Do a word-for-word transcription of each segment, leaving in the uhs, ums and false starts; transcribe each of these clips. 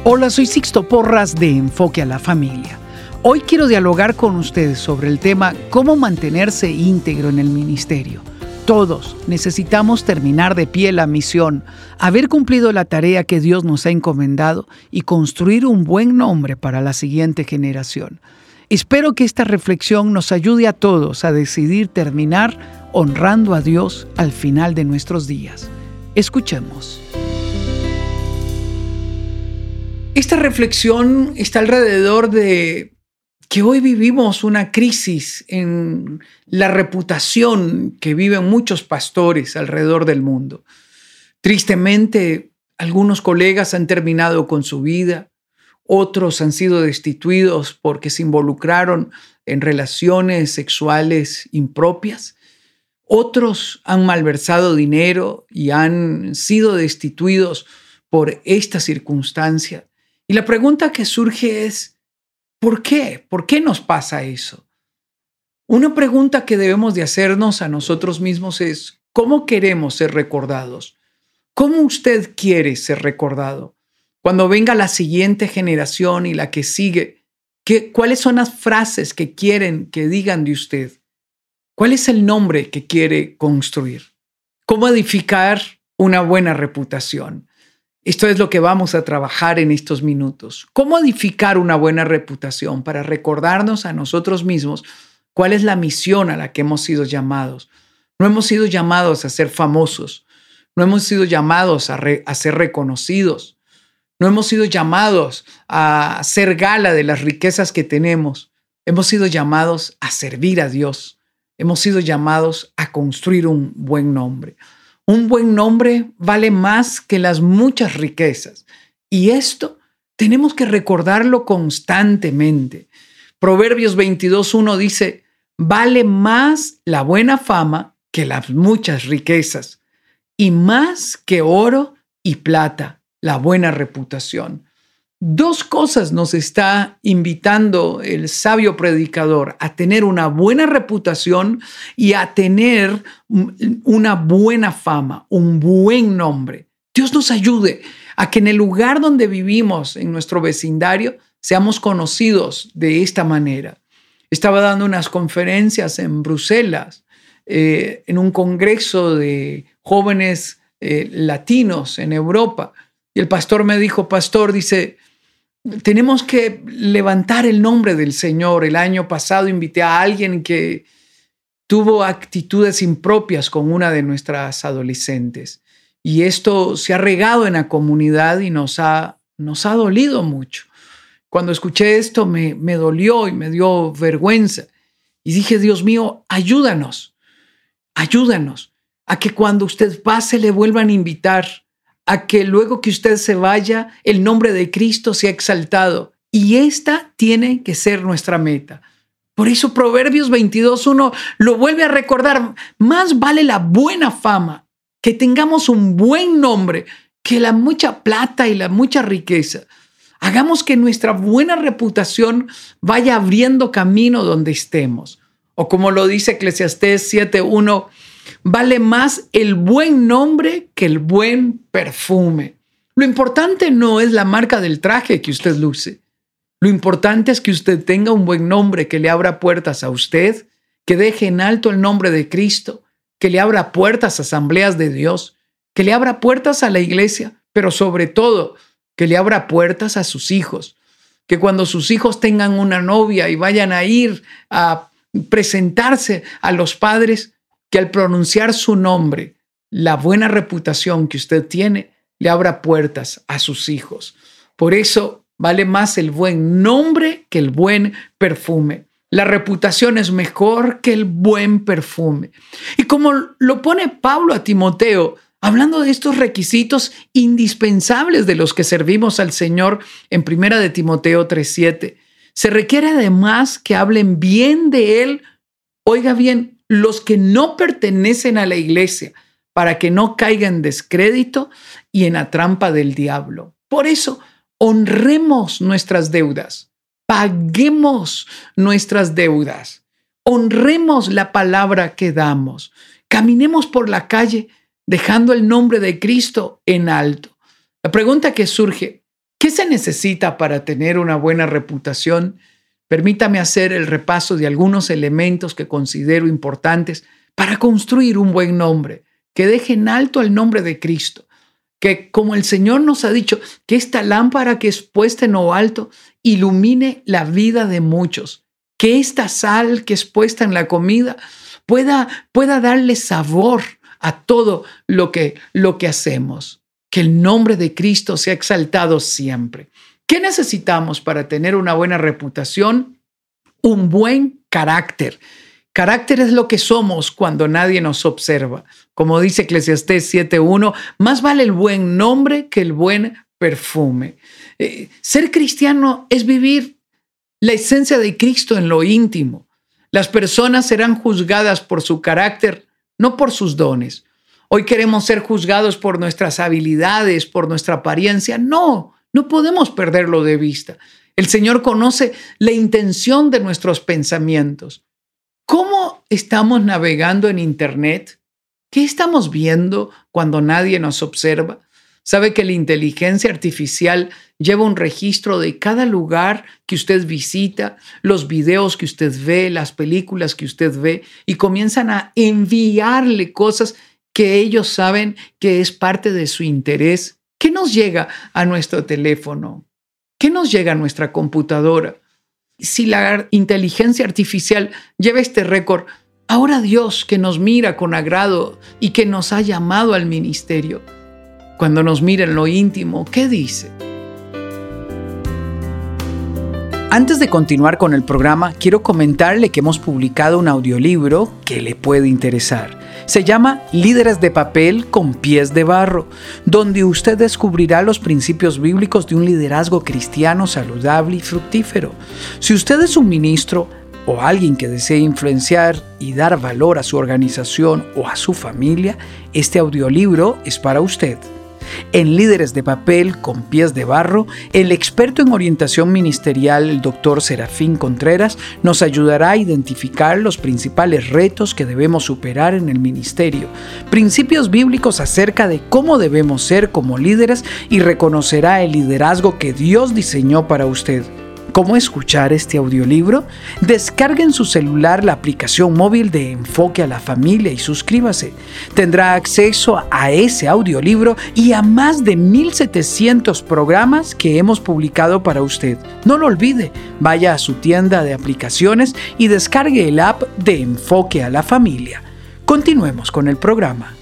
Hola, soy Sixto Porras de Enfoque a la Familia. Hoy quiero dialogar con ustedes sobre el tema cómo mantenerse íntegro en el ministerio. Todos necesitamos terminar de pie la misión, haber cumplido la tarea que Dios nos ha encomendado y construir un buen nombre para la siguiente generación. Espero que esta reflexión nos ayude a todos a decidir terminar honrando a Dios al final de nuestros días. Escuchemos. Esta reflexión está alrededor de que hoy vivimos una crisis en la reputación que viven muchos pastores alrededor del mundo. Tristemente, algunos colegas han terminado con su vida, otros han sido destituidos porque se involucraron en relaciones sexuales impropias, otros han malversado dinero y han sido destituidos por esta circunstancia. Y la pregunta que surge es, ¿por qué? ¿Por qué nos pasa eso? Una pregunta que debemos de hacernos a nosotros mismos es, ¿cómo queremos ser recordados? ¿Cómo usted quiere ser recordado? Cuando venga la siguiente generación y la que sigue, ¿qué, ¿cuáles son las frases que quieren que digan de usted? ¿Cuál es el nombre que quiere construir? ¿Cómo edificar una buena reputación? Esto es lo que vamos a trabajar en estos minutos. ¿Cómo edificar una buena reputación para recordarnos a nosotros mismos cuál es la misión a la que hemos sido llamados? No hemos sido llamados a ser famosos, no hemos sido llamados a, re, a ser reconocidos, no hemos sido llamados a hacer gala de las riquezas que tenemos. Hemos sido llamados a servir a Dios. Hemos sido llamados a construir un buen nombre. Un buen nombre vale más que las muchas riquezas. Y esto tenemos que recordarlo constantemente. Proverbios veintidós uno dice, vale más la buena fama que las muchas riquezas, y más que oro y plata, la buena reputación. Dos cosas nos está invitando el sabio predicador, a tener una buena reputación y a tener una buena fama, un buen nombre. Dios nos ayude a que en el lugar donde vivimos, en nuestro vecindario, seamos conocidos de esta manera. Estaba dando unas conferencias en Bruselas, eh, en un congreso de jóvenes eh, latinos en Europa. Y el pastor me dijo, pastor, dice, tenemos que levantar el nombre del Señor. El año pasado invité a alguien que tuvo actitudes impropias con una de nuestras adolescentes. Y esto se ha regado en la comunidad y nos ha, nos ha dolido mucho. Cuando escuché esto me, me dolió y me dio vergüenza. Y dije, Dios mío, ayúdanos, ayúdanos a que cuando usted pase le vuelvan a invitar, a que luego que usted se vaya, el nombre de Cristo sea exaltado. Y esta tiene que ser nuestra meta. Por eso Proverbios veintidós uno lo vuelve a recordar. Más vale la buena fama, que tengamos un buen nombre, que la mucha plata y la mucha riqueza. Hagamos que nuestra buena reputación vaya abriendo camino donde estemos. O como lo dice Eclesiastés siete uno, vale más el buen nombre que el buen perfume. Lo importante no es la marca del traje que usted luce. Lo importante es que usted tenga un buen nombre que le abra puertas a usted, que deje en alto el nombre de Cristo, que le abra puertas a asambleas de Dios, que le abra puertas a la iglesia, pero sobre todo que le abra puertas a sus hijos. Que cuando sus hijos tengan una novia y vayan a ir a presentarse a los padres, que al pronunciar su nombre, la buena reputación que usted tiene, le abra puertas a sus hijos. Por eso vale más el buen nombre que el buen perfume. La reputación es mejor que el buen perfume. Y como lo pone Pablo a Timoteo, hablando de estos requisitos indispensables de los que servimos al Señor en primera de Timoteo tres siete, se requiere además que hablen bien de él, oiga bien, los que no pertenecen a la iglesia, para que no caigan en descrédito y en la trampa del diablo. Por eso, honremos nuestras deudas, paguemos nuestras deudas, honremos la palabra que damos, caminemos por la calle dejando el nombre de Cristo en alto. La pregunta que surge, ¿Qué se necesita para tener una buena reputación? Permítame hacer el repaso de algunos elementos que considero importantes para construir un buen nombre, que deje en alto el nombre de Cristo, que como el Señor nos ha dicho, que esta lámpara que es puesta en lo alto ilumine la vida de muchos, que esta sal que es puesta en la comida pueda, pueda darle sabor a todo lo que, lo que hacemos. Que el nombre de Cristo sea exaltado siempre. ¿Qué necesitamos para tener una buena reputación? Un buen carácter. Carácter es lo que somos cuando nadie nos observa. Como dice Eclesiastés siete uno, más vale el buen nombre que el buen perfume. Eh, ser cristiano es vivir la esencia de Cristo en lo íntimo. Las personas serán juzgadas por su carácter, no por sus dones. Hoy queremos ser juzgados por nuestras habilidades, por nuestra apariencia. No, no podemos perderlo de vista. El Señor conoce la intención de nuestros pensamientos. ¿Cómo estamos navegando en Internet? ¿Qué estamos viendo cuando nadie nos observa? ¿Sabe que la inteligencia artificial lleva un registro de cada lugar que usted visita, los videos que usted ve, las películas que usted ve, y comienzan a enviarle cosas que ellos saben que es parte de su interés? ¿Qué nos llega a nuestro teléfono? ¿Qué nos llega a nuestra computadora? Si la inteligencia artificial lleva este récord, ahora Dios, que nos mira con agrado y que nos ha llamado al ministerio, cuando nos mira en lo íntimo, ¿qué dice? Antes de continuar con el programa, quiero comentarle que hemos publicado un audiolibro que le puede interesar. Se llama Líderes de papel con pies de barro, donde usted descubrirá los principios bíblicos de un liderazgo cristiano saludable y fructífero. Si usted es un ministro o alguien que desea influenciar y dar valor a su organización o a su familia, este audiolibro es para usted. En Líderes de papel con pies de barro, el experto en orientación ministerial, el doctor Serafín Contreras, nos ayudará a identificar los principales retos que debemos superar en el ministerio, principios bíblicos acerca de cómo debemos ser como líderes y reconocerá el liderazgo que Dios diseñó para usted. ¿Cómo escuchar este audiolibro? Descargue en su celular la aplicación móvil de Enfoque a la Familia y suscríbase. Tendrá acceso a ese audiolibro y a más de mil setecientos programas que hemos publicado para usted. No lo olvide, vaya a su tienda de aplicaciones y descargue el app de Enfoque a la Familia. Continuemos con el programa.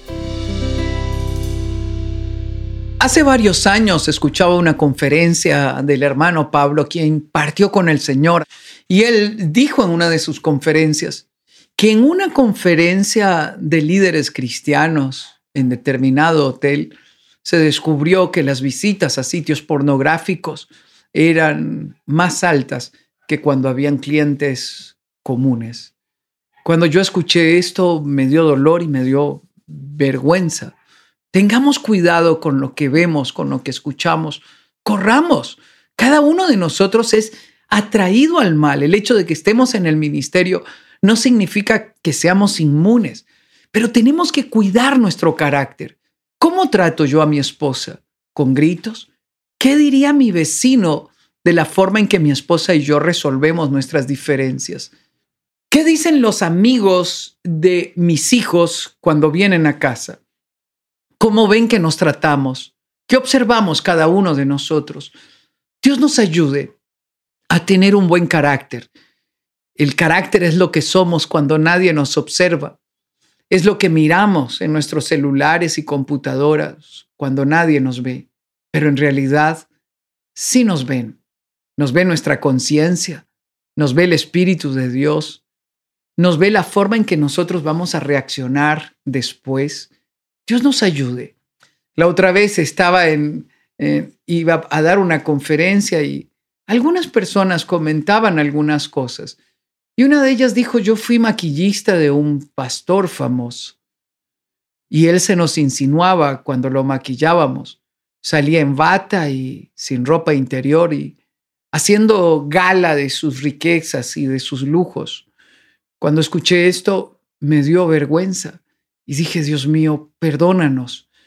Hace varios años escuchaba una conferencia del hermano Pablo, quien partió con el Señor, y él dijo en una de sus conferencias que en una conferencia de líderes cristianos en determinado hotel se descubrió que las visitas a sitios pornográficos eran más altas que cuando habían clientes comunes. Cuando yo escuché esto me dio dolor y me dio vergüenza. Tengamos cuidado con lo que vemos, con lo que escuchamos. Corramos. Cada uno de nosotros es atraído al mal. El hecho de que estemos en el ministerio no significa que seamos inmunes, pero tenemos que cuidar nuestro carácter. ¿Cómo trato yo a mi esposa? ¿Con gritos? ¿Qué diría mi vecino de la forma en que mi esposa y yo resolvemos nuestras diferencias? ¿Qué dicen los amigos de mis hijos cuando vienen a casa? ¿Cómo ven que nos tratamos? ¿Qué observamos cada uno de nosotros? Dios nos ayude a tener un buen carácter. El carácter es lo que somos cuando nadie nos observa. Es lo que miramos en nuestros celulares y computadoras cuando nadie nos ve. Pero en realidad sí nos ven. Nos ve nuestra conciencia, nos ve el Espíritu de Dios, nos ve la forma en que nosotros vamos a reaccionar después. Dios nos ayude. La otra vez estaba en, eh, iba a dar una conferencia y algunas personas comentaban algunas cosas. Y una de ellas dijo, yo fui maquillista de un pastor famoso. Y él se nos insinuaba cuando lo maquillábamos. Salía en bata y sin ropa interior y haciendo gala de sus riquezas y de sus lujos. Cuando escuché esto, me dio vergüenza. Y dije, Dios mío, perdónanos.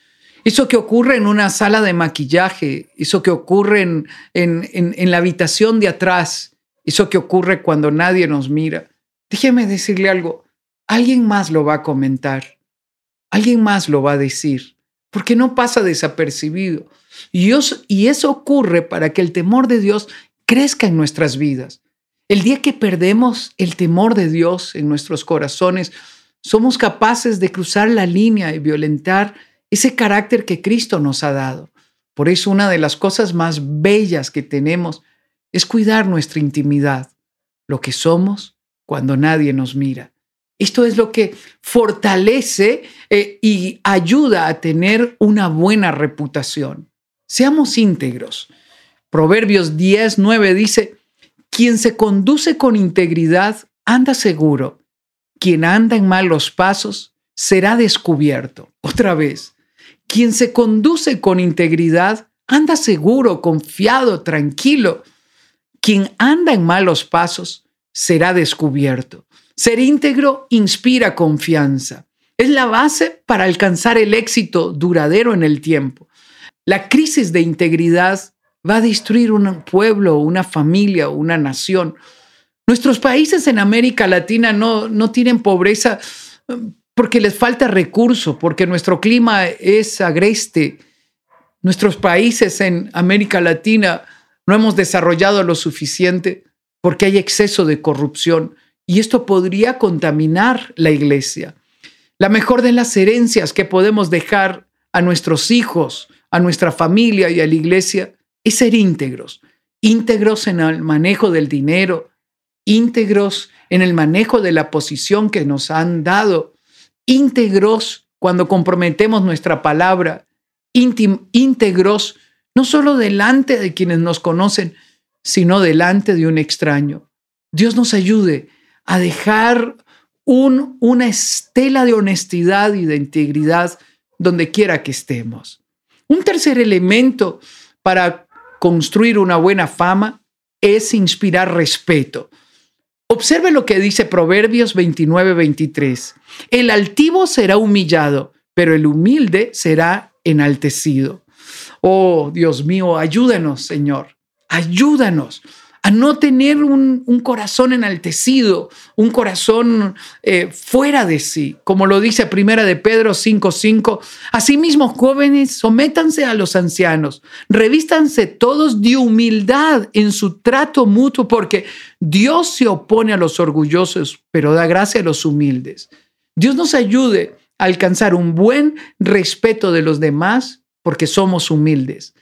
Eso que ocurre en una sala de maquillaje, eso que ocurre en, en, en, en la habitación de atrás, eso que ocurre cuando nadie nos mira. Déjeme decirle algo, alguien más lo va a comentar, alguien más lo va a decir, porque no pasa desapercibido. Y, Dios, y eso ocurre para que el temor de Dios crezca en nuestras vidas. El día que perdemos el temor de Dios en nuestros corazones, somos capaces de cruzar la línea y violentar ese carácter que Cristo nos ha dado. Por eso una de las cosas más bellas que tenemos es cuidar nuestra intimidad, lo que somos cuando nadie nos mira. Esto es lo que fortalece eh, y ayuda a tener una buena reputación. Seamos íntegros. Proverbios diez, nueve dice, quien se conduce con integridad anda seguro. Quien anda en malos pasos será descubierto. Otra vez, quien se conduce con integridad anda seguro, confiado, tranquilo. Quien anda en malos pasos será descubierto. Ser íntegro inspira confianza. Es la base para alcanzar el éxito duradero en el tiempo. La crisis de integridad va a destruir un pueblo, una familia, una nación. Nuestros países en América Latina no, no tienen pobreza porque les falta recurso, porque nuestro clima es agreste. Nuestros países en América Latina no hemos desarrollado lo suficiente porque hay exceso de corrupción y esto podría contaminar la iglesia. La mejor de las herencias que podemos dejar a nuestros hijos, a nuestra familia y a la iglesia es ser íntegros. Íntegros en el manejo del dinero, íntegros en el manejo de la posición que nos han dado, íntegros cuando comprometemos nuestra palabra, íntim- íntegros no solo delante de quienes nos conocen, sino delante de un extraño. Dios nos ayude a dejar un, una estela de honestidad y de integridad donde quiera que estemos. Un tercer elemento para construir una buena fama es inspirar respeto. Observe lo que dice Proverbios veintinueve, veintitrés. El altivo será humillado, pero el humilde será enaltecido. Oh, Dios mío, ayúdanos, Señor. Ayúdanos a no tener un, un corazón enaltecido, un corazón eh, fuera de sí. Como lo dice Primera de Pedro cinco, cinco. Asimismo, jóvenes, sométanse a los ancianos. Revístanse todos de humildad en su trato mutuo, porque Dios se opone a los orgullosos, pero da gracia a los humildes. Dios nos ayude a alcanzar un buen respeto de los demás porque somos humildes,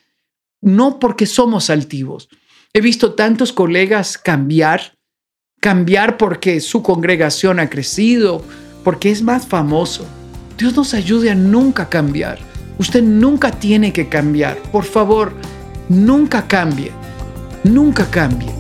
no porque somos altivos. He visto tantos colegas cambiar, cambiar porque su congregación ha crecido, porque es más famoso. Dios nos ayude a nunca cambiar. Usted nunca tiene que cambiar. Por favor, nunca cambie. Nunca cambie.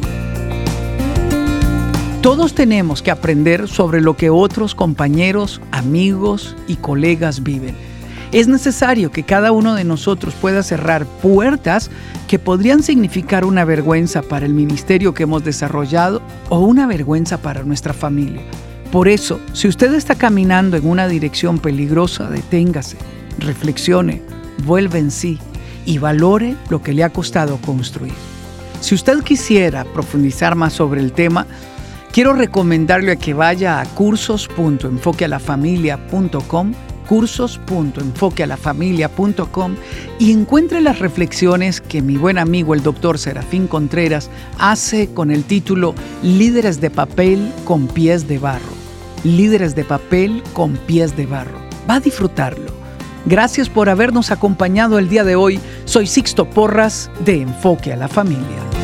Todos tenemos que aprender sobre lo que otros compañeros, amigos y colegas viven. Es necesario que cada uno de nosotros pueda cerrar puertas que podrían significar una vergüenza para el ministerio que hemos desarrollado o una vergüenza para nuestra familia. Por eso, si usted está caminando en una dirección peligrosa, deténgase, reflexione, vuelva en sí y valore lo que le ha costado construir. Si usted quisiera profundizar más sobre el tema, quiero recomendarle a que vaya a cursos punto enfoque a la familia punto com cursos punto enfoque a la familia punto com y encuentre las reflexiones que mi buen amigo el doctor Serafín Contreras hace con el título Líderes de papel con pies de barro. Líderes de papel con pies de barro. Va a disfrutarlo. Gracias por habernos acompañado el día de hoy. Soy Sixto Porras de Enfoque a la Familia.